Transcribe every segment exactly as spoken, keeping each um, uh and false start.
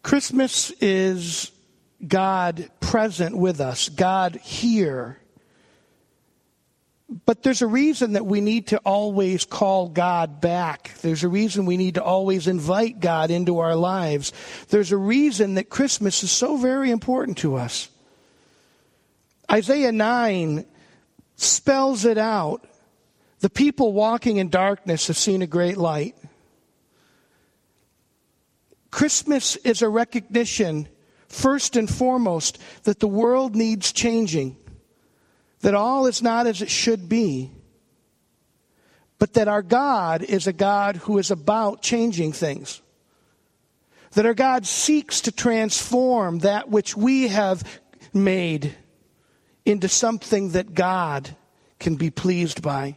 Christmas is God present with us, God here. But there's a reason that we need to always call God back. There's a reason we need to always invite God into our lives. There's a reason that Christmas is so very important to us. Isaiah nine spells it out. The people walking in darkness have seen a great light. Christmas is a recognition, first and foremost, that the world needs changing. That all is not as it should be. But that our God is a God who is about changing things. That our God seeks to transform that which we have made into something that God can be pleased by.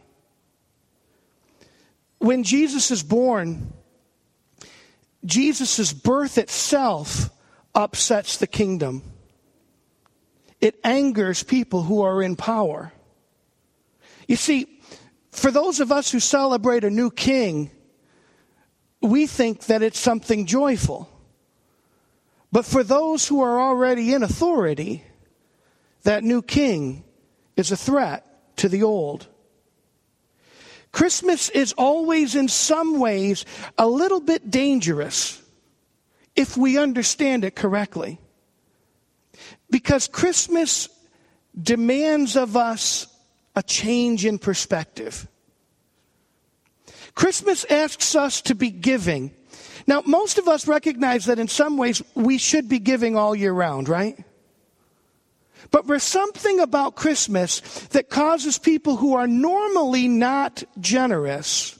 When Jesus is born, Jesus' birth itself upsets the kingdom. It angers people who are in power. You see, for those of us who celebrate a new king, we think that it's something joyful. But for those who are already in authority, that new king is a threat to the old. Christmas is always in some ways a little bit dangerous if we understand it correctly. Because Christmas demands of us a change in perspective. Christmas asks us to be giving. Now, most of us recognize that in some ways we should be giving all year round, right? But there's something about Christmas that causes people who are normally not generous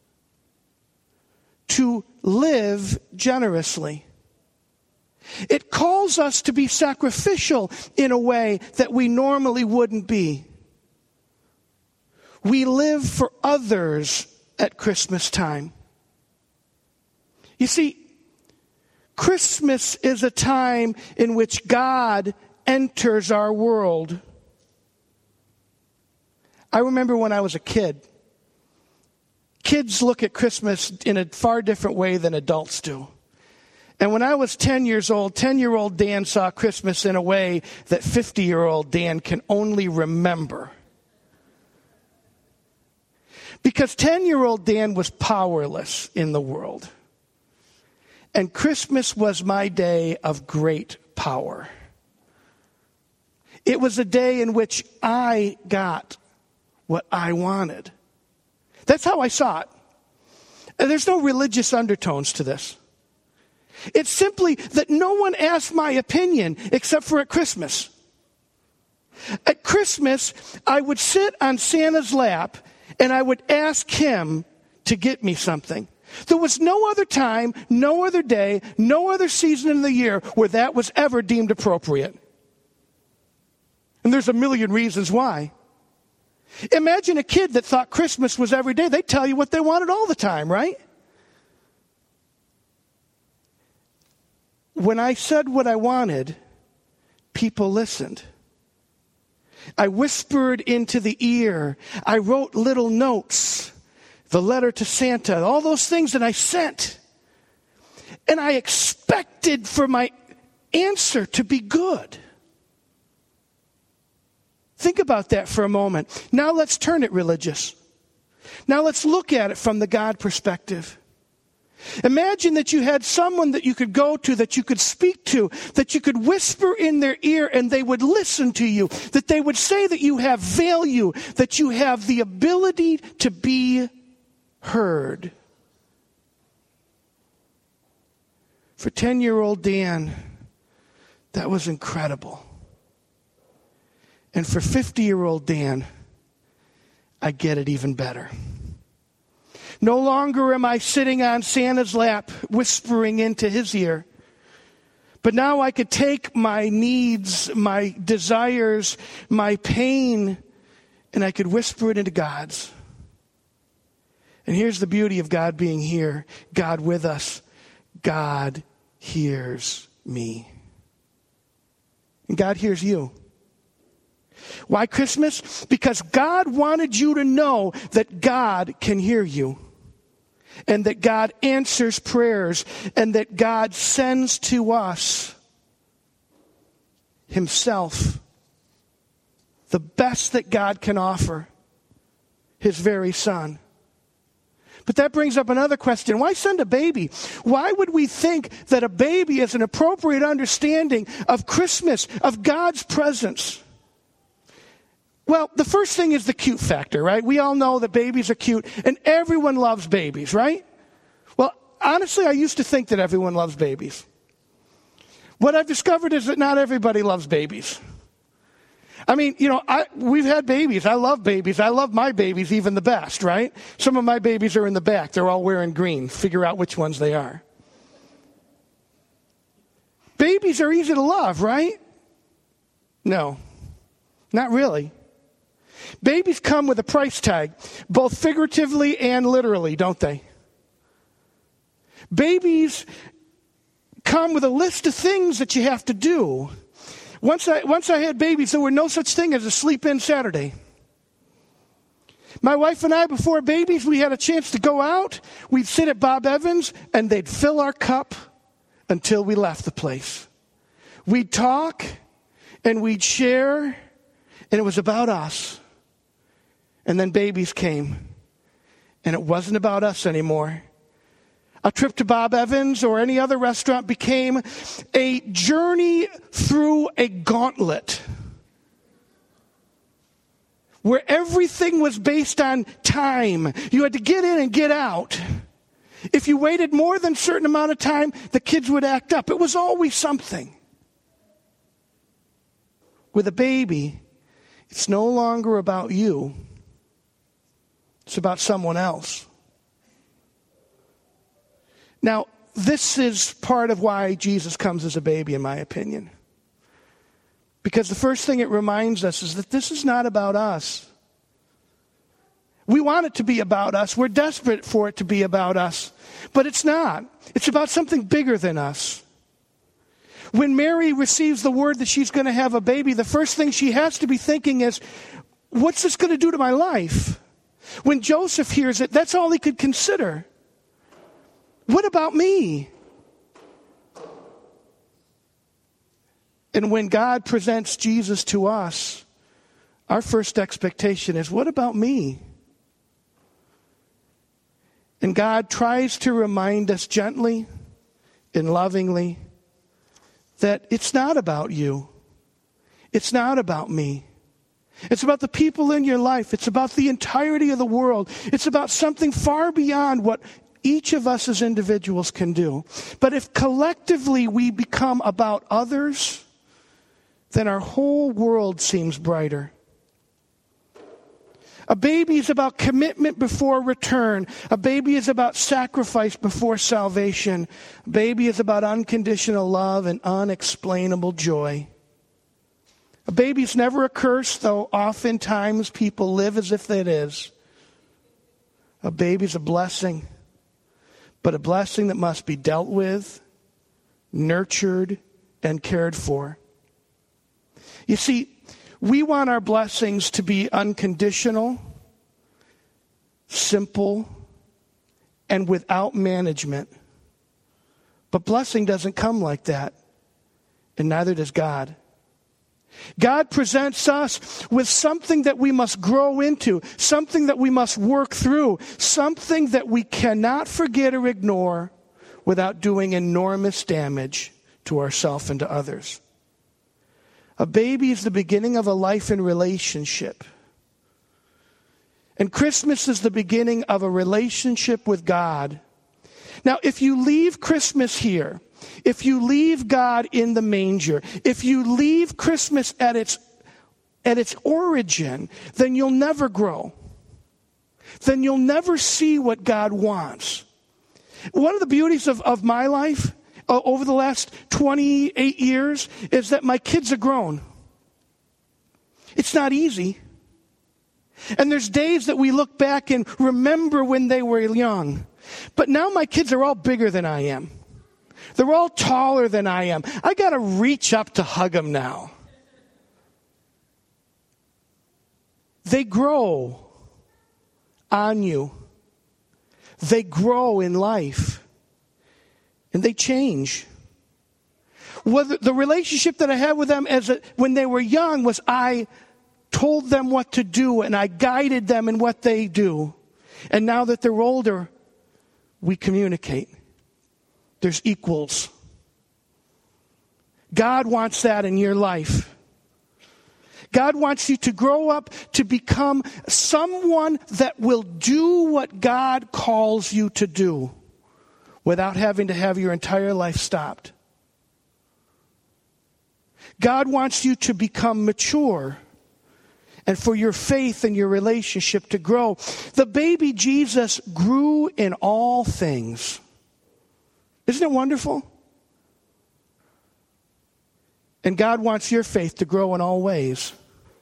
to live generously. It calls us to be sacrificial in a way that we normally wouldn't be. We live for others at Christmas time. You see, Christmas is a time in which God enters our world. I remember when I was a kid, kids look at Christmas in a far different way than adults do. And when I was ten years old, ten-year-old Dan saw Christmas in a way that fifty-year-old Dan can only remember. Because ten-year-old Dan was powerless in the world. And Christmas was my day of great power. It was a day in which I got what I wanted. That's how I saw it. And there's no religious undertones to this. It's simply that no one asked my opinion except for at Christmas. At Christmas, I would sit on Santa's lap and I would ask him to get me something. There was no other time, no other day, no other season in the year where that was ever deemed appropriate. And there's a million reasons why. Imagine a kid that thought Christmas was every day. They'd tell you what they wanted all the time, right? When I said what I wanted, people listened. I whispered into the ear. I wrote little notes, the letter to Santa, all those things that I sent. And I expected for my answer to be good. Think about that for a moment. Now let's turn it religious. Now let's look at it from the God perspective. Imagine that you had someone that you could go to, that you could speak to, that you could whisper in their ear and they would listen to you, that they would say that you have value, that you have the ability to be heard. For ten-year-old Dan, that was incredible. And for fifty-year-old Dan, I get it even better. No longer am I sitting on Santa's lap, whispering into his ear. But now I could take my needs, my desires, my pain, and I could whisper it into God's. And here's the beauty of God being here, God with us. God hears me. And God hears you. Why Christmas? Because God wanted you to know that God can hear you. and that God answers prayers, and that God sends to us himself, the best that God can offer, his very son. But that brings up another question. Why send a baby? Why would we think that a baby is an appropriate understanding of Christmas, of God's presence? Well, the first thing is the cute factor, right? We all know that babies are cute, and everyone loves babies, right? Well, honestly, I used to think that everyone loves babies. What I've discovered is that not everybody loves babies. I mean, you know, I, we've had babies. I love babies. I love my babies even the best, right? Some of my babies are in the back. They're all wearing green. Figure out which ones they are. Babies are easy to love, right? No, not really. Babies come with a price tag, both figuratively and literally, don't they? Babies come with a list of things that you have to do. Once I, once I had babies, there were no such thing as a sleep-in Saturday. My wife and I, before babies, we had a chance to go out. We'd sit at Bob Evans, and they'd fill our cup until we left the place. We'd talk, and we'd share, and it was about us. And then babies came, and it wasn't about us anymore. A trip to Bob Evans or any other restaurant became a journey through a gauntlet where everything was based on time. You had to get in and get out. If you waited more than a certain amount of time, the kids would act up. It was always something. With a baby, it's no longer about you. It's about someone else. Now, this is part of why Jesus comes as a baby, in my opinion. Because the first thing it reminds us is that this is not about us. We want it to be about us. We're desperate for it to be about us. But it's not. It's about something bigger than us. When Mary receives the word that she's going to have a baby, the first thing she has to be thinking is, what's this going to do to my life? When Joseph hears it, that's all he could consider. What about me? And when God presents Jesus to us, our first expectation is, what about me? And God tries to remind us gently and lovingly that it's not about you. It's not about me. It's about the people in your life. It's about the entirety of the world. It's about something far beyond what each of us as individuals can do. But if collectively we become about others, then our whole world seems brighter. A baby is about commitment before return. A baby is about sacrifice before salvation. A baby is about unconditional love and unexplainable joy. A baby's never a curse, though oftentimes people live as if it is. A baby's a blessing. But a blessing that must be dealt with, nurtured, and cared for. You see, we want our blessings to be unconditional, simple, and without management. But blessing doesn't come like that, and neither does God. God presents us with something that we must grow into, something that we must work through, something that we cannot forget or ignore without doing enormous damage to ourselves and to others. A baby is the beginning of a life in relationship. And Christmas is the beginning of a relationship with God. Now, if you leave Christmas here, if you leave God in the manger, if you leave Christmas at its at its origin, then you'll never grow. Then you'll never see what God wants. One of the beauties of, of my life uh, over the last twenty-eight years is that my kids are grown. It's not easy. And there's days that we look back and remember when they were young. But now my kids are all bigger than I am. They're all taller than I am. I got to reach up to hug them now. They grow on you. they grow in life and they change. Whether the relationship that I had with them as a, when they were young was I told them what to do and I guided them in what they do. And now that they're older, we communicate. There's equals. God wants that in your life. God wants you to grow up to become someone that will do what God calls you to do without having to have your entire life stopped. God wants you to become mature and for your faith and your relationship to grow. The baby Jesus grew in all things. Isn't it wonderful? And God wants your faith to grow in all ways.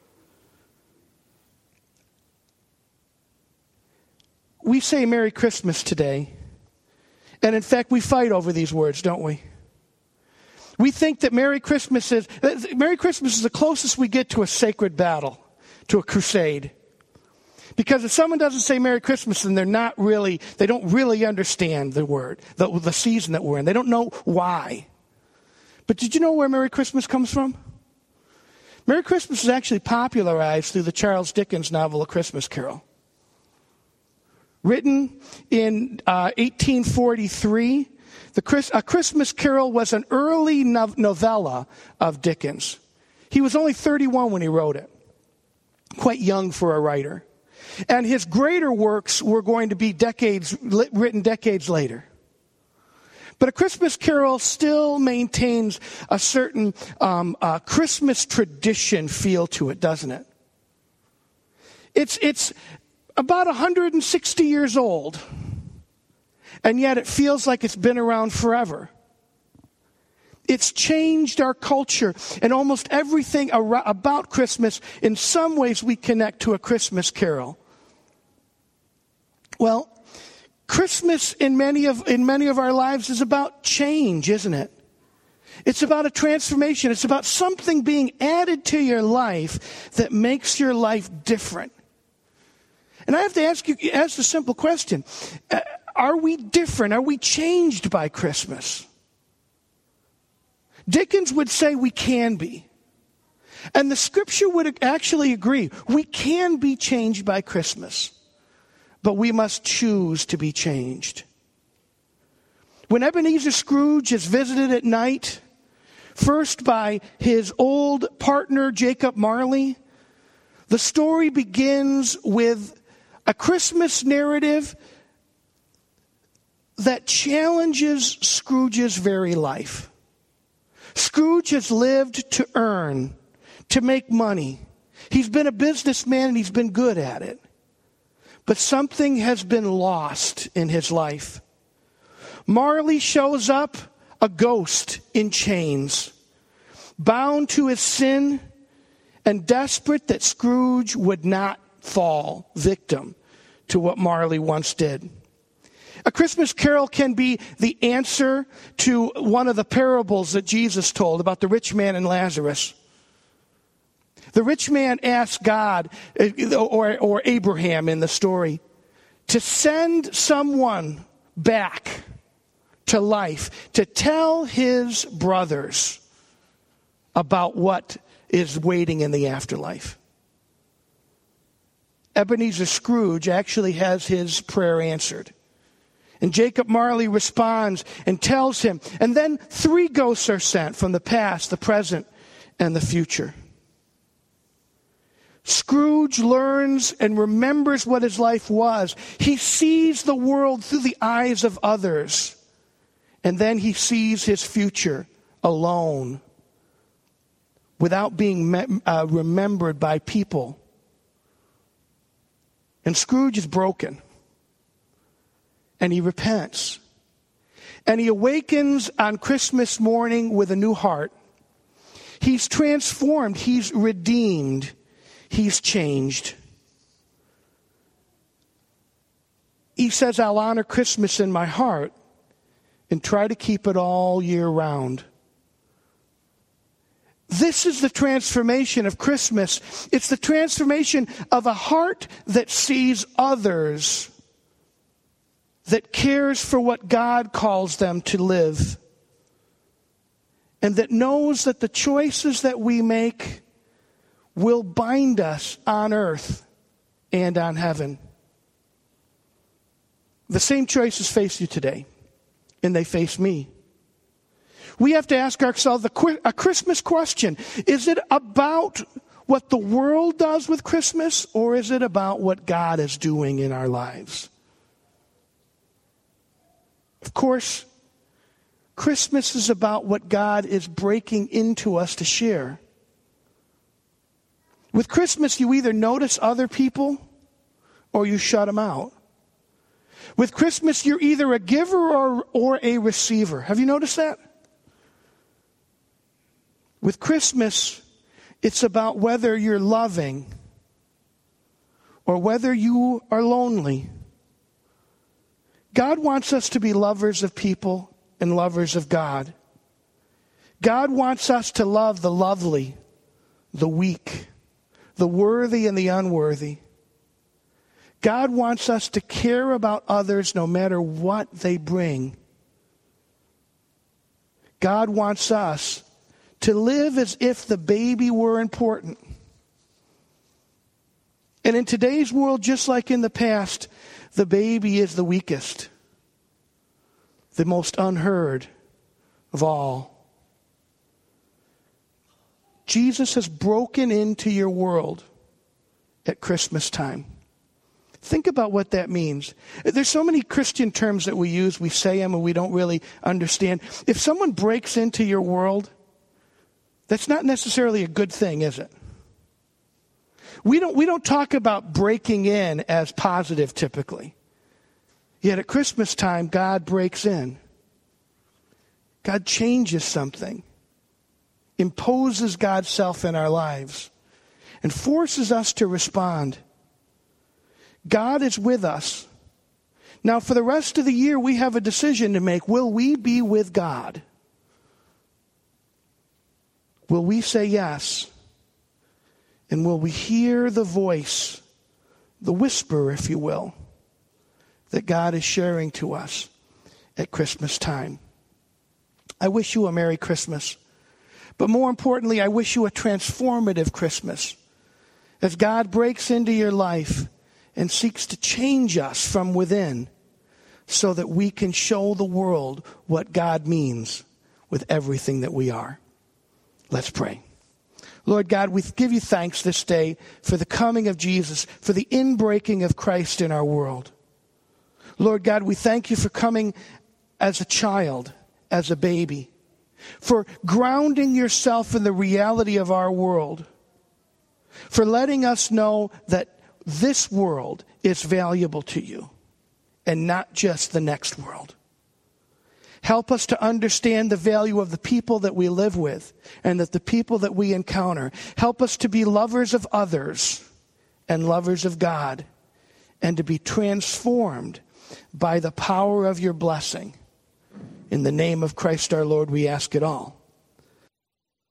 We say Merry Christmas today. And in fact, we fight over these words, don't we? We think that Merry Christmas is, Merry Christmas is the closest we get to a sacred battle, to a crusade. Because if someone doesn't say Merry Christmas, then they're not really, they don't really understand the word, the, the season that we're in. They don't know why. But did you know where Merry Christmas comes from? Merry Christmas is actually popularized through the Charles Dickens novel A Christmas Carol. Written in uh, eighteen forty-three, the Chris, A Christmas Carol was an early no- novella of Dickens. He was only thirty-one when he wrote it. Quite young for a writer. And his greater works were going to be decades written decades later. But A Christmas Carol still maintains a certain um, uh, Christmas tradition feel to it, doesn't it? It's it's about one hundred sixty years old, and yet it feels like it's been around forever. It's changed our culture, and almost everything ar- about Christmas, in some ways we connect to A Christmas Carol. Well, Christmas in many of in many of our lives is about change, isn't it? It's about a transformation. It's about something being added to your life that makes your life different. And I have to ask you, ask the simple question. Uh, are we different? Are we changed by Christmas? Dickens would say we can be. And the scripture would actually agree. We can be changed by Christmas. But we must choose to be changed. When Ebenezer Scrooge is visited at night, first by his old partner Jacob Marley, the story begins with a Christmas narrative that challenges Scrooge's very life. Scrooge has lived to earn, to make money. He's been a businessman and he's been good at it. But something has been lost in his life. Marley shows up, a ghost in chains, bound to his sin and desperate that Scrooge would not fall victim to what Marley once did. A Christmas Carol can be the answer to one of the parables that Jesus told about the rich man and Lazarus. The rich man asked God, or, or Abraham in the story, to send someone back to life, to tell his brothers about what is waiting in the afterlife. Ebenezer Scrooge actually has his prayer answered. And Jacob Marley responds and tells him. And then three ghosts are sent from the past, the present, and the future. Scrooge learns and remembers what his life was. He sees the world through the eyes of others. And then he sees his future alone, without being me- uh, remembered by people. And Scrooge is broken. And he repents. And he awakens on Christmas morning with a new heart. He's transformed. He's redeemed. He's changed. He says, I'll honor Christmas in my heart and try to keep it all year round. This is the transformation of Christmas. It's the transformation of a heart that sees others that cares for what God calls them to live, and that knows that the choices that we make will bind us on earth and on heaven. The same choices face you today, and they face me. We have to ask ourselves a Christmas question. Is it about what the world does with Christmas, or is it about what God is doing in our lives? Of course, Christmas is about what God is breaking into us to share. With Christmas, you either notice other people or you shut them out. With Christmas, you're either a giver or, or a receiver. Have you noticed that? With Christmas, it's about whether you're loving or whether you are lonely. God wants us to be lovers of people and lovers of God. God wants us to love the lovely, the weak, the worthy and the unworthy. God wants us to care about others no matter what they bring. God wants us to live as if the baby were important. And in today's world, just like in the past, the baby is the weakest, the most unheard of all. Jesus has broken into your world at Christmas time. Think about what that means. There's so many Christian terms that we use, we say them and we don't really understand. If someone breaks into your world, that's not necessarily a good thing, is it? We don't, we don't talk about breaking in as positive typically. Yet at Christmas time, God breaks in. God changes something, imposes God's self in our lives, and forces us to respond. God is with us. Now, for the rest of the year, we have a decision to make. Will we be with God? Will we say yes? And will we hear the voice, the whisper, if you will, that God is sharing to us at Christmas time? I wish you a Merry Christmas. But more importantly, I wish you a transformative Christmas. As God breaks into your life and seeks to change us from within so that we can show the world what God means with everything that we are. Let's pray. Lord God, we give you thanks this day for the coming of Jesus, for the inbreaking of Christ in our world. Lord God, we thank you for coming as a child, as a baby, for grounding yourself in the reality of our world, for letting us know that this world is valuable to you and not just the next world. Help us to understand the value of the people that we live with and that the people that we encounter. Help us to be lovers of others and lovers of God and to be transformed by the power of your blessing. In the name of Christ our Lord, we ask it all.